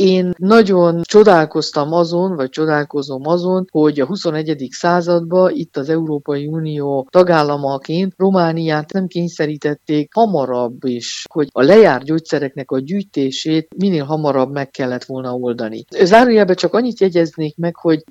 Én nagyon csodálkoztam azon, vagy csodálkozom azon, hogy a 21. században itt az Európai Unió tagállamaként Romániát nem kényszerítették hamarabb is, hogy a lejárt gyógyszereknek a gyűjtését minél hamarabb meg kellett volna oldani. Zárójelben csak annyit jegyeznék meg, hogy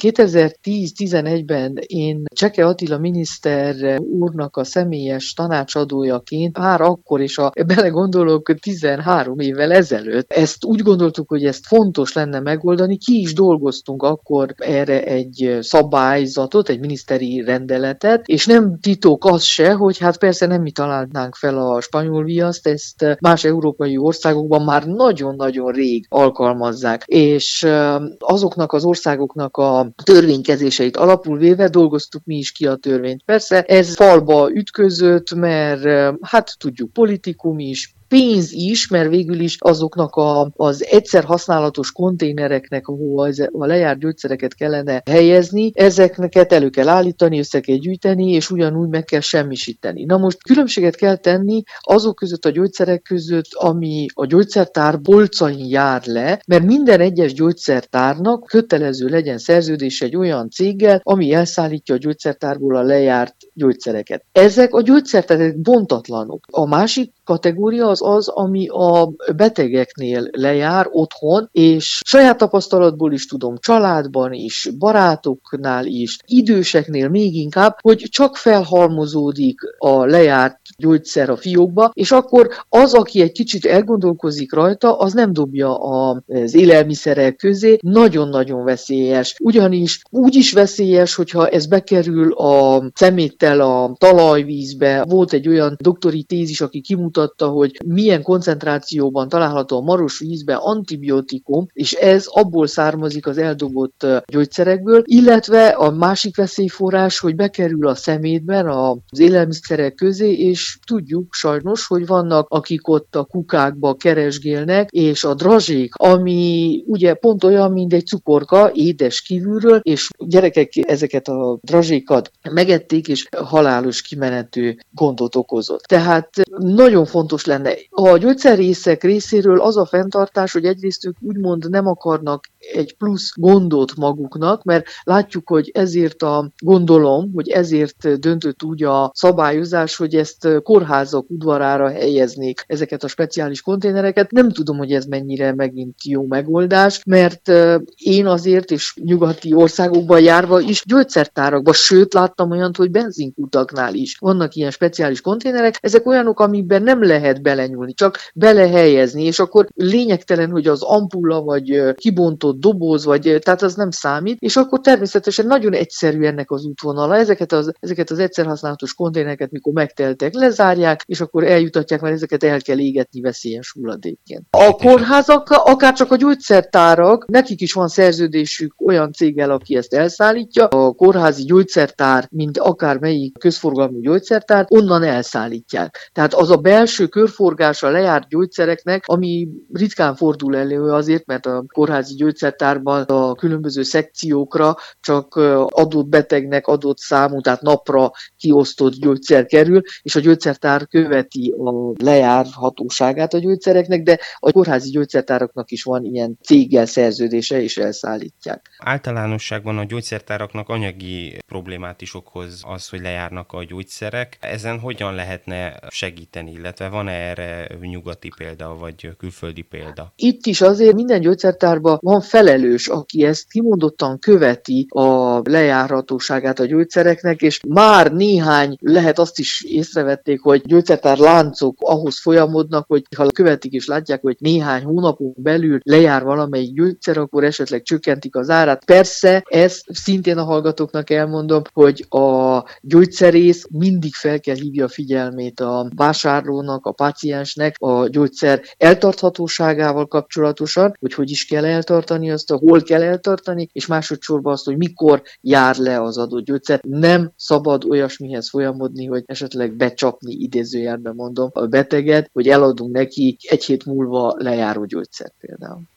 2010-11-ben én Cseke Attila miniszter úrnak a személyes tanácsadójaként már akkor, és belegondolok 13 évvel ezelőtt, ezt úgy gondoltuk, hogy ezt fontos lenne megoldani, ki is dolgoztunk akkor erre egy szabályzatot, egy miniszteri rendeletet, és nem titok az se, hogy hát persze nem mi találnánk fel a spanyol viaszt, ezt más európai országokban már nagyon-nagyon rég alkalmazzák, és azoknak az országoknak a törvénykezéseit alapul véve dolgoztuk mi is ki a törvényt. Persze ez falba ütközött, mert hát tudjuk, politikum is, pénz is, mert végül is azoknak az egyszer használatos konténereknek, ahol a lejárt gyógyszereket kellene helyezni, ezeket elő kell állítani, össze kell gyűjteni, és ugyanúgy meg kell semmisíteni. Na most különbséget kell tenni azok között a gyógyszerek között, ami a gyógyszertár polcain jár le, mert minden egyes gyógyszertárnak kötelező legyen szerződés egy olyan céggel, ami elszállítja a gyógyszertárból a lejárt gyógyszereket. Ezek a gyógyszertárok bontatlanok. A másik kategória az, ami a betegeknél lejár otthon, és saját tapasztalatból is tudom, családban is, barátoknál is, időseknél még inkább, hogy csak felhalmozódik a lejárt gyógyszer a fiókba, és akkor az, aki egy kicsit elgondolkozik rajta, az nem dobja az élelmiszerek közé, nagyon-nagyon veszélyes. Ugyanis úgy is veszélyes, hogyha ez bekerül a szeméttel a talajvízbe. Volt egy olyan doktori tézis, aki kimutatta, hogy milyen koncentrációban található a maros vízben antibiotikum, és ez abból származik az eldobott gyógyszerekből, illetve a másik veszélyforrás, hogy bekerül a szemétben az élelmiszerek közé, és tudjuk sajnos, hogy vannak, akik ott a kukákba keresgélnek, és a drazsék, ami ugye pont olyan, mint egy cukorka, édes kívülről, és gyerekek ezeket a drazsékat megették, és halálos kimenetű gondot okozott. Tehát nagyon fontos lenne. A gyógyszerészek részéről az a fenntartás, hogy egyrészt ők úgymond nem akarnak egy plusz gondot maguknak, mert látjuk, hogy gondolom, hogy ezért döntött úgy a szabályozás, hogy ezt kórházak udvarára helyeznék ezeket a speciális konténereket. Nem tudom, hogy ez mennyire megint jó megoldás, mert én azért, és nyugati országokban járva is gyógyszertárakban, sőt láttam olyant, hogy benzinkutaknál is vannak ilyen speciális konténerek, ezek olyanok, amiben nem lehet belenyúlni, csak belehelyezni, és akkor lényegtelen, hogy az ampulla, vagy kibontott doboz, tehát az nem számít, és akkor természetesen nagyon egyszerű ennek az útvonala. Ezeket az egyszerhasználatos konténereket, mikor megteltek, lezárják, és akkor eljutatják, mert ezeket el kell égetni veszélyes hulladékként. A kórházak, akár csak a gyógyszertárak, nekik is van szerződésük olyan céggel, aki ezt elszállítja. A kórházi gyógyszertár, mint akármelyik közforgalmú gyógyszertár, onnan elszállítják. Tehát az a belső körforgása lejárt gyógyszereknek, ami ritkán fordul elő azért, mert a kórházi gyógyszertárban a különböző szekciókra csak adott betegnek adott számú, tehát napra kiosztott gyógyszer kerül, és a gyógyszertár követi a lejárhatóságát a gyógyszereknek, de a kórházi gyógyszertáraknak is van ilyen céggel szerződése, és elszállítják. Általánosságban a gyógyszertáraknak anyagi problémát is okoz az, hogy lejárnak a gyógyszerek. Ezen hogyan lehetne segíteni, illetve van-e erre nyugati példa, vagy külföldi példa? Itt is azért minden gyógyszertárban van felelős, aki ezt kimondottan követi a lejárhatóságát a gyógyszereknek, és már néhány, lehet azt is észrevették, hogy gyógyszertár láncok ahhoz folyamodnak, hogy ha követik és látják, hogy néhány hónapon belül lejár valamelyik gyógyszer, akkor esetleg csökkentik az árát. Persze, ezt szintén a hallgatóknak elmondom, hogy a gyógyszerész mindig fel kell hívja a figyelmét a vásárlónak, a páciensnek a gyógyszer eltarthatóságával kapcsolatosan, hogy is kell eltartani azt, hol kell eltartani, és másodszorban azt, hogy mikor jár le az adott gyógyszer. Nem szabad olyasmihez folyamodni, hogy esetleg becsapni, idézőjelben mondom, a beteget, hogy eladunk neki egy hét múlva lejáró gyógyszert például.